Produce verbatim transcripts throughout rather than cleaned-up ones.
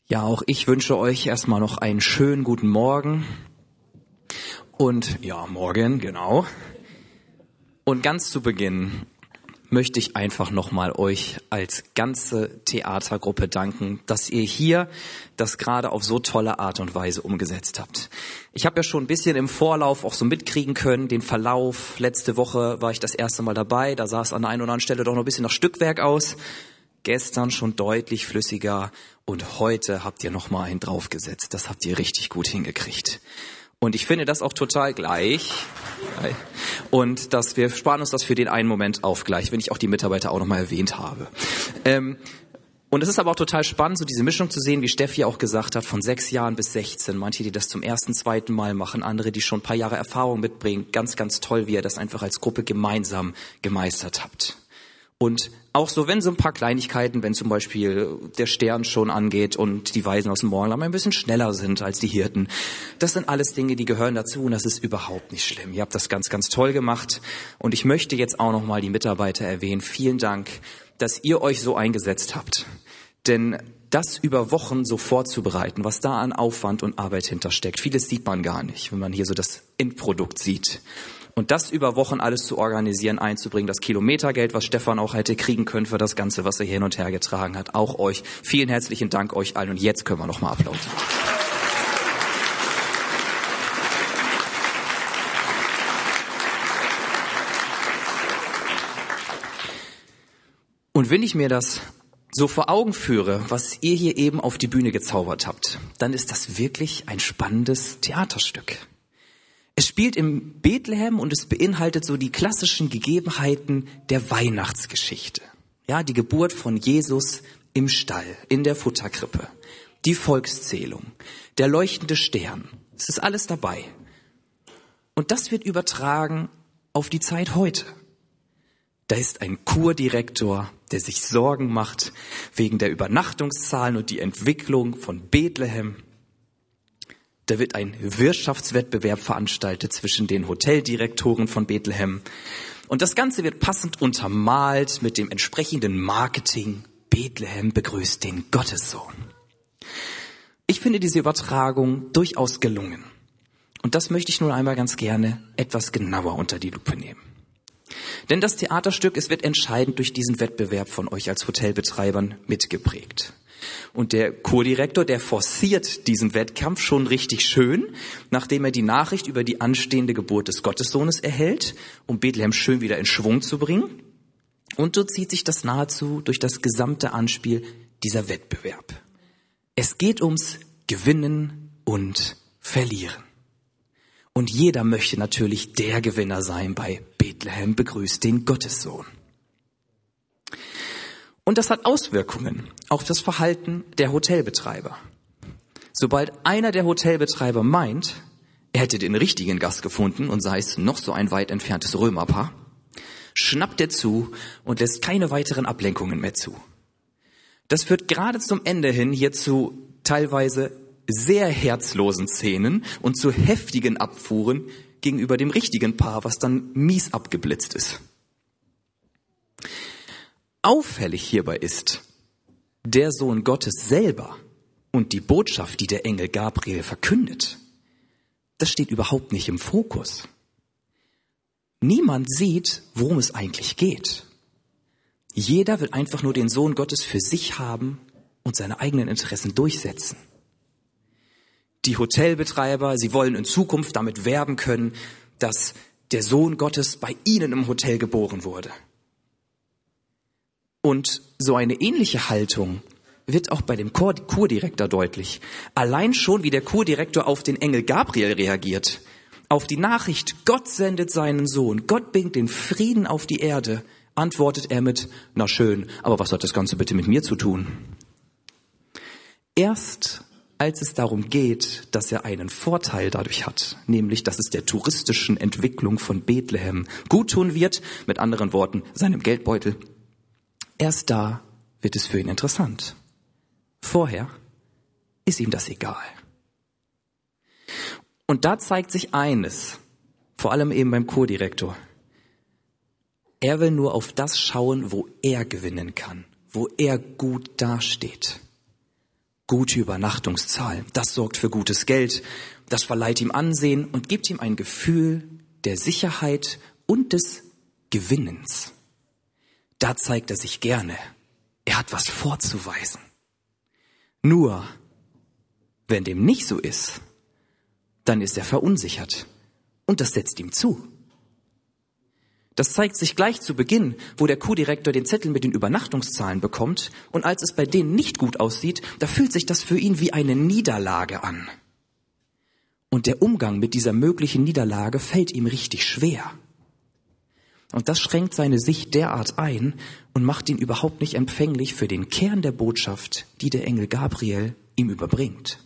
Ja, auch ich wünsche euch erstmal noch einen schönen guten Morgen. Und ja, morgen, genau. Und ganz zu Beginn möchte ich einfach nochmal euch als ganze Theatergruppe danken, dass ihr hier das gerade auf so tolle Art und Weise umgesetzt habt. Ich habe ja schon ein bisschen im Vorlauf auch so mitkriegen können, den Verlauf. Letzte Woche war ich das erste Mal dabei, da sah es an der einen oder anderen Stelle doch noch ein bisschen nach Stückwerk aus. Gestern schon deutlich flüssiger und heute habt ihr nochmal einen draufgesetzt. Das habt ihr richtig gut hingekriegt. Und ich finde das auch total gleich. Und dass wir sparen uns das für den einen Moment auf gleich, wenn ich auch die Mitarbeiter auch nochmal erwähnt habe. Ähm, und es ist aber auch total spannend, so diese Mischung zu sehen, wie Steffi auch gesagt hat, von sechs Jahren bis sechzehn. Manche, die das zum ersten, zweiten Mal machen, andere, die schon ein paar Jahre Erfahrung mitbringen. Ganz, ganz toll, wie ihr das einfach als Gruppe gemeinsam gemeistert habt. Und auch so, wenn so ein paar Kleinigkeiten, wenn zum Beispiel der Stern schon angeht und die Weisen aus dem Morgenland ein bisschen schneller sind als die Hirten, das sind alles Dinge, die gehören dazu und das ist überhaupt nicht schlimm. Ihr habt das ganz, ganz toll gemacht und ich möchte jetzt auch nochmal die Mitarbeiter erwähnen. Vielen Dank, dass ihr euch so eingesetzt habt. Denn das über Wochen so vorzubereiten, was da an Aufwand und Arbeit hintersteckt, vieles sieht man gar nicht, wenn man hier so das Endprodukt sieht. Und das über Wochen alles zu organisieren, einzubringen, das Kilometergeld, was Stefan auch hätte kriegen können für das Ganze, was er hin und her getragen hat. Auch euch. Vielen herzlichen Dank euch allen. Und jetzt können wir nochmal applaudieren. Und wenn ich mir das so vor Augen führe, was ihr hier eben auf die Bühne gezaubert habt, dann ist das wirklich ein spannendes Theaterstück. Es spielt im Bethlehem und es beinhaltet so die klassischen Gegebenheiten der Weihnachtsgeschichte. Ja, die Geburt von Jesus im Stall, in der Futterkrippe, die Volkszählung, der leuchtende Stern. Es ist alles dabei. Und das wird übertragen auf die Zeit heute. Da ist ein Kurdirektor, der sich Sorgen macht wegen der Übernachtungszahlen und die Entwicklung von Bethlehem. Da wird ein Wirtschaftswettbewerb veranstaltet zwischen den Hoteldirektoren von Bethlehem. Und das Ganze wird passend untermalt mit dem entsprechenden Marketing. Bethlehem begrüßt den Gottessohn. Ich finde diese Übertragung durchaus gelungen. Und das möchte ich nun einmal ganz gerne etwas genauer unter die Lupe nehmen. Denn das Theaterstück, es wird entscheidend durch diesen Wettbewerb von euch als Hotelbetreibern mitgeprägt. Und der Kurdirektor, der forciert diesen Wettkampf schon richtig schön, nachdem er die Nachricht über die anstehende Geburt des Gottessohnes erhält, um Bethlehem schön wieder in Schwung zu bringen. Und so zieht sich das nahezu durch das gesamte Anspiel dieser Wettbewerb. Es geht ums Gewinnen und Verlieren. Und jeder möchte natürlich der Gewinner sein bei Bethlehem begrüßt den Gottessohn. Und das hat Auswirkungen auf das Verhalten der Hotelbetreiber. Sobald einer der Hotelbetreiber meint, er hätte den richtigen Gast gefunden und sei es noch so ein weit entferntes Römerpaar, schnappt er zu und lässt keine weiteren Ablenkungen mehr zu. Das führt gerade zum Ende hin hier zu teilweise sehr herzlosen Szenen und zu heftigen Abfuhren gegenüber dem richtigen Paar, was dann mies abgeblitzt ist. Auffällig hierbei ist, der Sohn Gottes selber und die Botschaft, die der Engel Gabriel verkündet, das steht überhaupt nicht im Fokus. Niemand sieht, worum es eigentlich geht. Jeder will einfach nur den Sohn Gottes für sich haben und seine eigenen Interessen durchsetzen. Die Hotelbetreiber, sie wollen in Zukunft damit werben können, dass der Sohn Gottes bei ihnen im Hotel geboren wurde. Und so eine ähnliche Haltung wird auch bei dem Kur- Kurdirektor deutlich. Allein schon, wie der Kurdirektor auf den Engel Gabriel reagiert. Auf die Nachricht, Gott sendet seinen Sohn, Gott bringt den Frieden auf die Erde, antwortet er mit, na schön, aber was hat das Ganze bitte mit mir zu tun? Erst als es darum geht, dass er einen Vorteil dadurch hat, nämlich, dass es der touristischen Entwicklung von Bethlehem guttun wird, mit anderen Worten, seinem Geldbeutel, erst da wird es für ihn interessant. Vorher ist ihm das egal. Und da zeigt sich eines, vor allem eben beim Kurdirektor. Er will nur auf das schauen, wo er gewinnen kann, wo er gut dasteht. Gute Übernachtungszahlen, das sorgt für gutes Geld, das verleiht ihm Ansehen und gibt ihm ein Gefühl der Sicherheit und des Gewinnens. Da zeigt er sich gerne. Er hat was vorzuweisen. Nur, wenn dem nicht so ist, dann ist er verunsichert und das setzt ihm zu. Das zeigt sich gleich zu Beginn, wo der Q-Direktor den Zettel mit den Übernachtungszahlen bekommt und als es bei denen nicht gut aussieht, da fühlt sich das für ihn wie eine Niederlage an. Und der Umgang mit dieser möglichen Niederlage fällt ihm richtig schwer. Und das schränkt seine Sicht derart ein und macht ihn überhaupt nicht empfänglich für den Kern der Botschaft, die der Engel Gabriel ihm überbringt.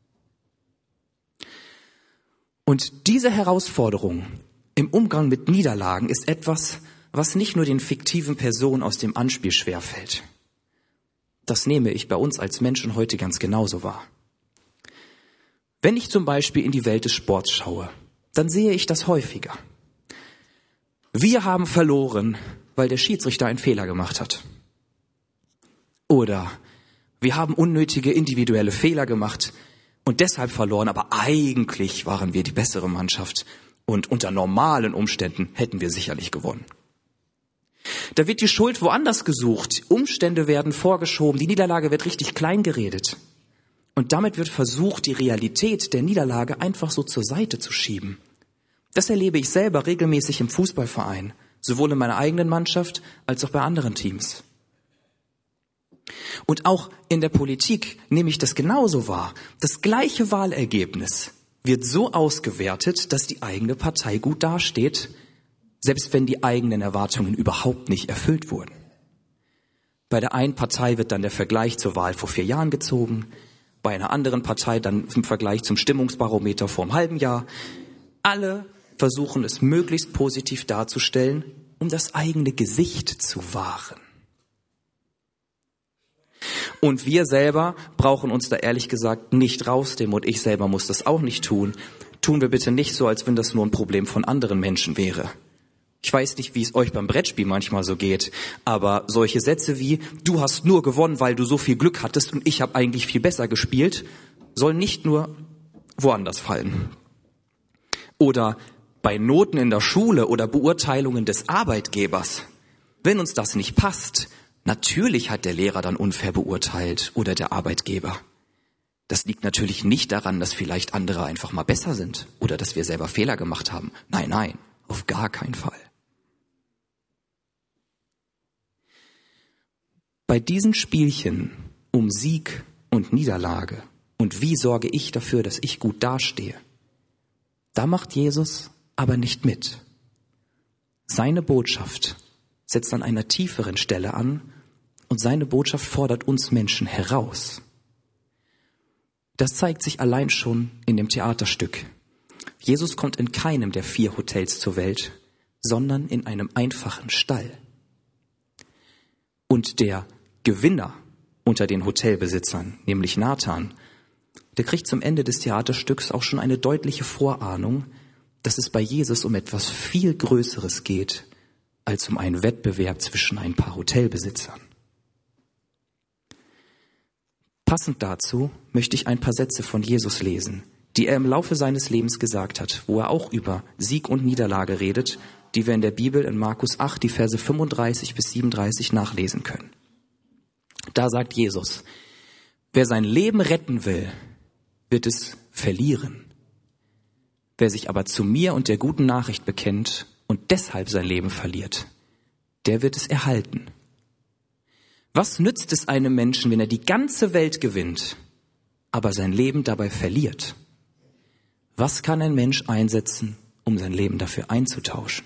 Und diese Herausforderung im Umgang mit Niederlagen ist etwas, was nicht nur den fiktiven Personen aus dem Anspiel schwerfällt. Das nehme ich bei uns als Menschen heute ganz genauso wahr. Wenn ich zum Beispiel in die Welt des Sports schaue, dann sehe ich das häufiger. Wir haben verloren, weil der Schiedsrichter einen Fehler gemacht hat. Oder wir haben unnötige individuelle Fehler gemacht und deshalb verloren, aber eigentlich waren wir die bessere Mannschaft. Und unter normalen Umständen hätten wir sicherlich gewonnen. Da wird die Schuld woanders gesucht. Umstände werden vorgeschoben. Die Niederlage wird richtig klein geredet. Und damit wird versucht, die Realität der Niederlage einfach so zur Seite zu schieben. Das erlebe ich selber regelmäßig im Fußballverein. Sowohl in meiner eigenen Mannschaft als auch bei anderen Teams. Und auch in der Politik nehme ich das genauso wahr. Das gleiche Wahlergebnis wird so ausgewertet, dass die eigene Partei gut dasteht, selbst wenn die eigenen Erwartungen überhaupt nicht erfüllt wurden. Bei der einen Partei wird dann der Vergleich zur Wahl vor vier Jahren gezogen, bei einer anderen Partei dann im Vergleich zum Stimmungsbarometer vor einem halben Jahr. Alle versuchen es möglichst positiv darzustellen, um das eigene Gesicht zu wahren. Und wir selber brauchen uns da ehrlich gesagt nicht rausnehmen und ich selber muss das auch nicht tun. Tun wir bitte nicht so, als wenn das nur ein Problem von anderen Menschen wäre. Ich weiß nicht, wie es euch beim Brettspiel manchmal so geht, aber solche Sätze wie, du hast nur gewonnen, weil du so viel Glück hattest und ich habe eigentlich viel besser gespielt, sollen nicht nur woanders fallen. Oder bei Noten in der Schule oder Beurteilungen des Arbeitgebers. Wenn uns das nicht passt, natürlich hat der Lehrer dann unfair beurteilt oder der Arbeitgeber. Das liegt natürlich nicht daran, dass vielleicht andere einfach mal besser sind oder dass wir selber Fehler gemacht haben. Nein, nein, auf gar keinen Fall. Bei diesen Spielchen um Sieg und Niederlage und wie sorge ich dafür, dass ich gut dastehe, da macht Jesus aber nicht mit. Seine Botschaft setzt an einer tieferen Stelle an und seine Botschaft fordert uns Menschen heraus. Das zeigt sich allein schon in dem Theaterstück. Jesus kommt in keinem der vier Hotels zur Welt, sondern in einem einfachen Stall. Und der Gewinner unter den Hotelbesitzern, nämlich Nathan, der kriegt zum Ende des Theaterstücks auch schon eine deutliche Vorahnung, dass es bei Jesus um etwas viel Größeres geht, als um einen Wettbewerb zwischen ein paar Hotelbesitzern. Passend dazu möchte ich ein paar Sätze von Jesus lesen, die er im Laufe seines Lebens gesagt hat, wo er auch über Sieg und Niederlage redet, die wir in der Bibel in Markus acht, die Verse fünfunddreißig bis siebenunddreißig nachlesen können. Da sagt Jesus, wer sein Leben retten will, wird es verlieren. Wer sich aber zu mir und der guten Nachricht bekennt und deshalb sein Leben verliert, der wird es erhalten. Was nützt es einem Menschen, wenn er die ganze Welt gewinnt, aber sein Leben dabei verliert? Was kann ein Mensch einsetzen, um sein Leben dafür einzutauschen?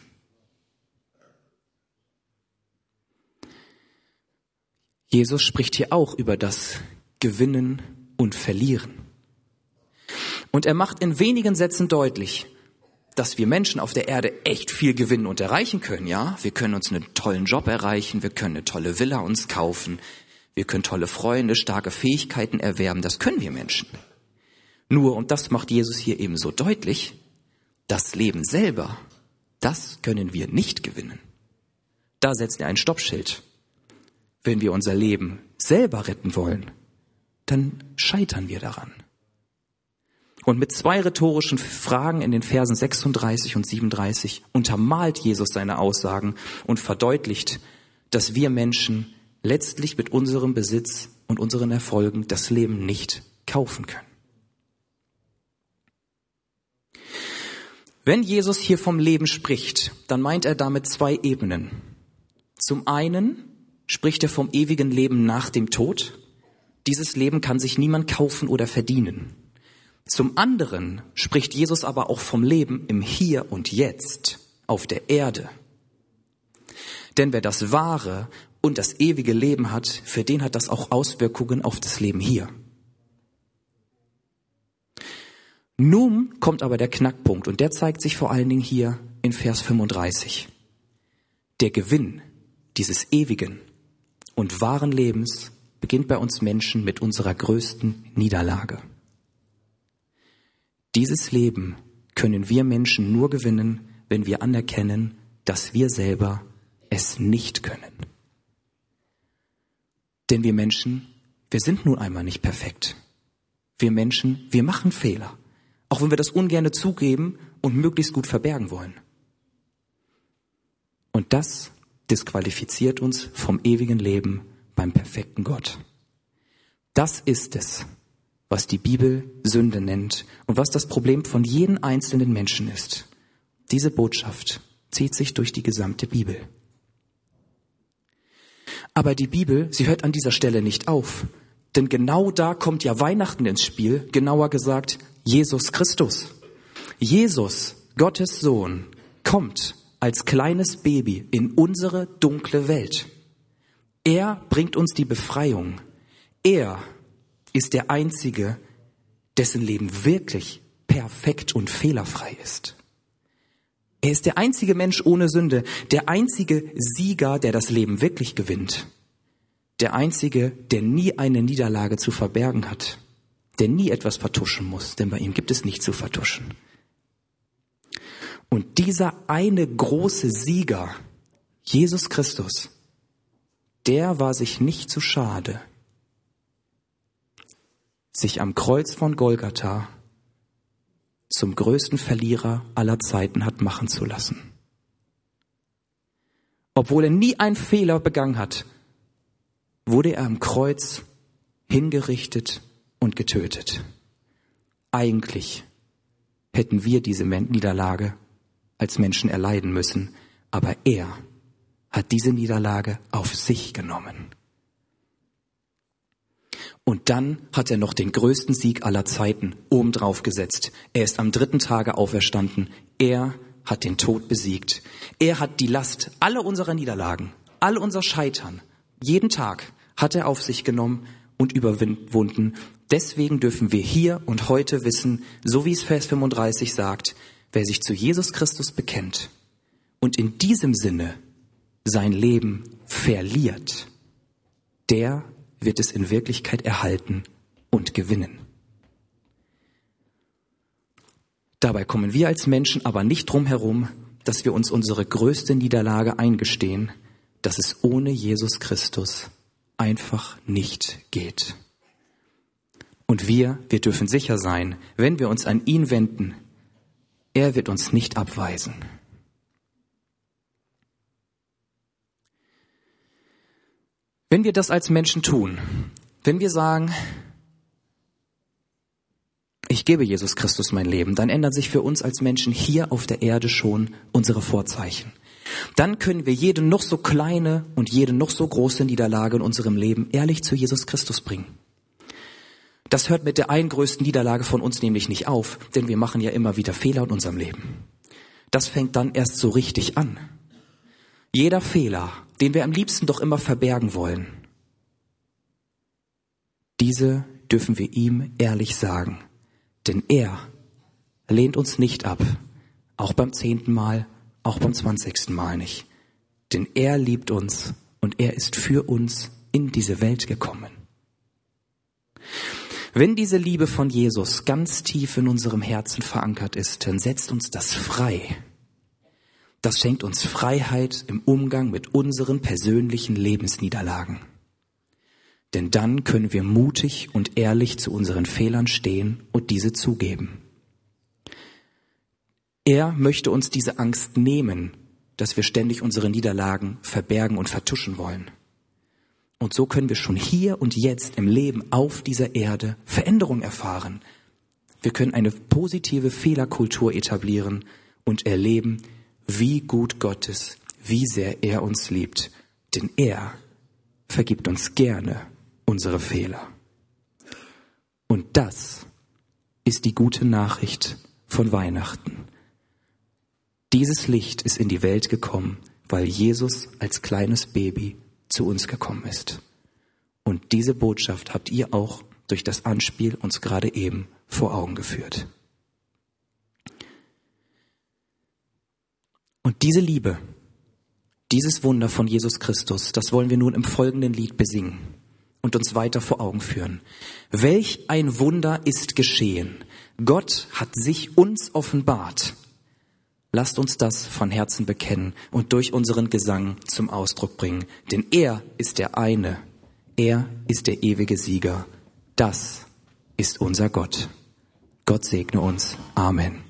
Jesus spricht hier auch über das Gewinnen und Verlieren. Und er macht in wenigen Sätzen deutlich, dass wir Menschen auf der Erde echt viel gewinnen und erreichen können, ja? Wir können uns einen tollen Job erreichen, wir können eine tolle Villa uns kaufen, wir können tolle Freunde, starke Fähigkeiten erwerben, das können wir Menschen. Nur, und das macht Jesus hier eben so deutlich, das Leben selber, das können wir nicht gewinnen. Da setzt er ein Stoppschild. Wenn wir unser Leben selber retten wollen, dann scheitern wir daran. Und mit zwei rhetorischen Fragen in den Versen sechsunddreißig und siebenunddreißig untermalt Jesus seine Aussagen und verdeutlicht, dass wir Menschen letztlich mit unserem Besitz und unseren Erfolgen das Leben nicht kaufen können. Wenn Jesus hier vom Leben spricht, dann meint er damit zwei Ebenen. Zum einen spricht er vom ewigen Leben nach dem Tod. Dieses Leben kann sich niemand kaufen oder verdienen. Zum anderen spricht Jesus aber auch vom Leben im Hier und Jetzt auf der Erde. Denn wer das wahre und das ewige Leben hat, für den hat das auch Auswirkungen auf das Leben hier. Nun kommt aber der Knackpunkt und der zeigt sich vor allen Dingen hier in Vers fünfunddreißig. Der Gewinn dieses ewigen und wahren Lebens beginnt bei uns Menschen mit unserer größten Niederlage. Dieses Leben können wir Menschen nur gewinnen, wenn wir anerkennen, dass wir selber es nicht können. Denn wir Menschen, wir sind nun einmal nicht perfekt. Wir Menschen, wir machen Fehler, auch wenn wir das ungerne zugeben und möglichst gut verbergen wollen. Und das disqualifiziert uns vom ewigen Leben beim perfekten Gott. Das ist es, was die Bibel Sünde nennt und was das Problem von jedem einzelnen Menschen ist. Diese Botschaft zieht sich durch die gesamte Bibel. Aber die Bibel, sie hört an dieser Stelle nicht auf. Denn genau da kommt ja Weihnachten ins Spiel, genauer gesagt Jesus Christus. Jesus, Gottes Sohn, kommt als kleines Baby in unsere dunkle Welt. Er bringt uns die Befreiung. Er ist der Einzige, dessen Leben wirklich perfekt und fehlerfrei ist. Er ist der einzige Mensch ohne Sünde, der einzige Sieger, der das Leben wirklich gewinnt. Der einzige, der nie eine Niederlage zu verbergen hat, der nie etwas vertuschen muss, denn bei ihm gibt es nichts zu vertuschen. Und dieser eine große Sieger, Jesus Christus, der war sich nicht zu schade, sich am Kreuz von Golgatha zum größten Verlierer aller Zeiten hat machen zu lassen. Obwohl er nie einen Fehler begangen hat, wurde er am Kreuz hingerichtet und getötet. Eigentlich hätten wir diese Niederlage als Menschen erleiden müssen, aber er hat diese Niederlage auf sich genommen. Und dann hat er noch den größten Sieg aller Zeiten obendrauf gesetzt. Er ist am dritten Tage auferstanden. Er hat den Tod besiegt. Er hat die Last aller unserer Niederlagen, all unser Scheitern, jeden Tag hat er auf sich genommen und überwunden. Deswegen dürfen wir hier und heute wissen, so wie es Vers fünfunddreißig sagt, wer sich zu Jesus Christus bekennt und in diesem Sinne sein Leben verliert, der wird es in Wirklichkeit erhalten und gewinnen. Dabei kommen wir als Menschen aber nicht drum herum, dass wir uns unsere größte Niederlage eingestehen, dass es ohne Jesus Christus einfach nicht geht. Und wir, wir dürfen sicher sein, wenn wir uns an ihn wenden, er wird uns nicht abweisen. Wenn wir das als Menschen tun, wenn wir sagen, ich gebe Jesus Christus mein Leben, dann ändern sich für uns als Menschen hier auf der Erde schon unsere Vorzeichen. Dann können wir jede noch so kleine und jede noch so große Niederlage in unserem Leben ehrlich zu Jesus Christus bringen. Das hört mit der einen größten Niederlage von uns nämlich nicht auf, denn wir machen ja immer wieder Fehler in unserem Leben. Das fängt dann erst so richtig an. Jeder Fehler, den wir am liebsten doch immer verbergen wollen, diese dürfen wir ihm ehrlich sagen. Denn er lehnt uns nicht ab, auch beim zehnten Mal, auch beim zwanzigsten Mal nicht. Denn er liebt uns und er ist für uns in diese Welt gekommen. Wenn diese Liebe von Jesus ganz tief in unserem Herzen verankert ist, dann setzt uns das frei. Das schenkt uns Freiheit im Umgang mit unseren persönlichen Lebensniederlagen. Denn dann können wir mutig und ehrlich zu unseren Fehlern stehen und diese zugeben. Er möchte uns diese Angst nehmen, dass wir ständig unsere Niederlagen verbergen und vertuschen wollen. Und so können wir schon hier und jetzt im Leben auf dieser Erde Veränderung erfahren. Wir können eine positive Fehlerkultur etablieren und erleben, wie gut Gott ist, wie sehr er uns liebt. Denn er vergibt uns gerne unsere Fehler. Und das ist die gute Nachricht von Weihnachten. Dieses Licht ist in die Welt gekommen, weil Jesus als kleines Baby zu uns gekommen ist. Und diese Botschaft habt ihr auch durch das Anspiel uns gerade eben vor Augen geführt. Und diese Liebe, dieses Wunder von Jesus Christus, das wollen wir nun im folgenden Lied besingen und uns weiter vor Augen führen. Welch ein Wunder ist geschehen! Gott hat sich uns offenbart. Lasst uns das von Herzen bekennen und durch unseren Gesang zum Ausdruck bringen. Denn er ist der eine, er ist der ewige Sieger. Das ist unser Gott. Gott segne uns. Amen.